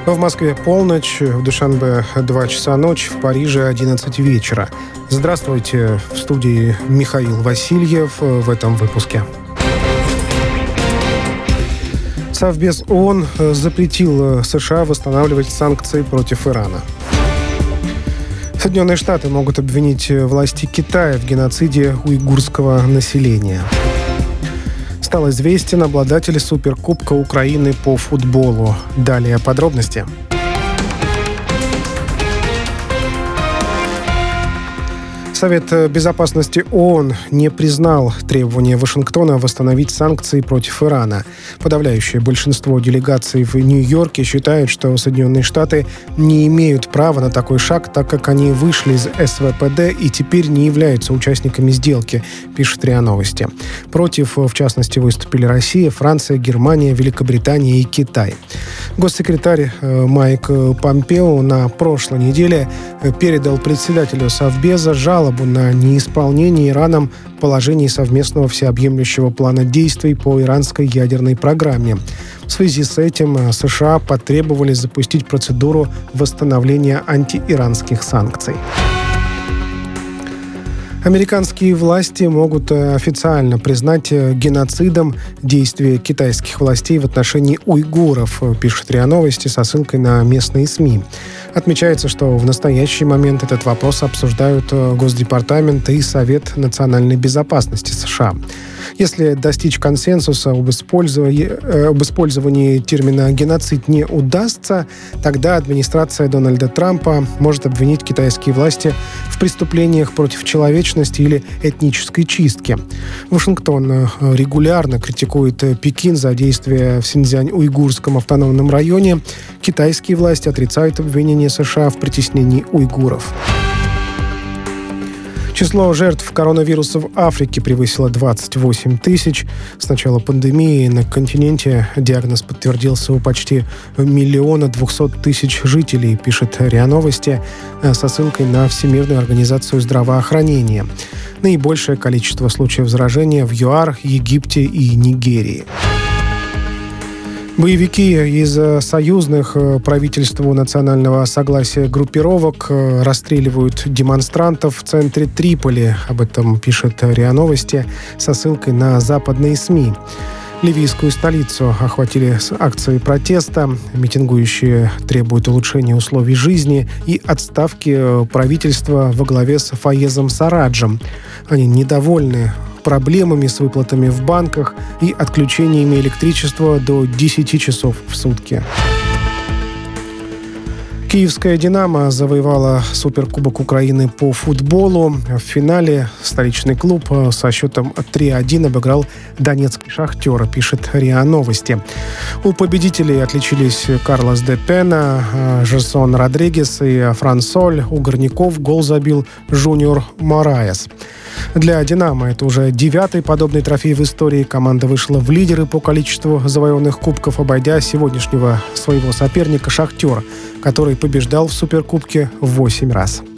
В Москве полночь, в Душанбе 2 часа ночи, в Париже 11 вечера. Здравствуйте, в студии Михаил Васильев в этом выпуске. Совбез ООН запретил США восстанавливать санкции против Ирана. Соединенные Штаты могут обвинить власти Китая в геноциде уйгурского населения. Стал известен обладатель Суперкубка Украины по футболу. Далее подробности. Совет Безопасности ООН не признал требования Вашингтона восстановить санкции против Ирана. Подавляющее большинство делегаций в Нью-Йорке считают, что Соединенные Штаты не имеют права на такой шаг, так как они вышли из СВПД и теперь не являются участниками сделки, пишет РИА Новости. Против, в частности, выступили Россия, Франция, Германия, Великобритания и Китай. Госсекретарь Майк Помпео на прошлой неделе передал председателю Совбеза жалобу на неисполнение Ираном положений совместного всеобъемлющего плана действий по иранской ядерной программе. В связи с этим США потребовали запустить процедуру восстановления антииранских санкций. Американские власти могут официально признать геноцидом действия китайских властей в отношении уйгуров, пишет РИА Новости со ссылкой на местные СМИ. Отмечается, что в настоящий момент этот вопрос обсуждают Госдепартамент и Совет национальной безопасности США. Если достичь консенсуса об использовании термина «геноцид» не удастся, тогда администрация Дональда Трампа может обвинить китайские власти в преступлениях против человечности или этнической чистке. Вашингтон регулярно критикует Пекин за действия в Синьцзянь-Уйгурском автономном районе. Китайские власти отрицают обвинения США в притеснении уйгуров. Число жертв коронавируса в Африке превысило 28 тысяч. С начала пандемии на континенте диагноз подтвердился у почти 1 200 000 жителей, пишет РИА Новости со ссылкой на Всемирную организацию здравоохранения. Наибольшее количество случаев заражения в ЮАР, Египте и Нигерии. Боевики из союзных правительству национального согласия группировок расстреливают демонстрантов в центре Триполи. Об этом пишет РИА Новости со ссылкой на западные СМИ. Ливийскую столицу охватили акции протеста. Митингующие требуют улучшения условий жизни и отставки правительства во главе с Фаезом Сараджем. Они недовольны проблемами с выплатами в банках и отключениями электричества до 10 часов в сутки. Киевская «Динамо» завоевала Суперкубок Украины по футболу. В финале столичный клуб со счетом 3-1 обыграл донецкий «Шахтер», пишет РИА Новости. У победителей отличились Карлос де Пена, Жерсон Родригес и Фран Соль. У горняков гол забил Жуниор Мораес. Для «Динамо» это уже 9-й подобный трофей в истории. Команда вышла в лидеры по количеству завоеванных кубков, обойдя сегодняшнего своего соперника «Шахтер», который побеждал в Суперкубке 8 раз.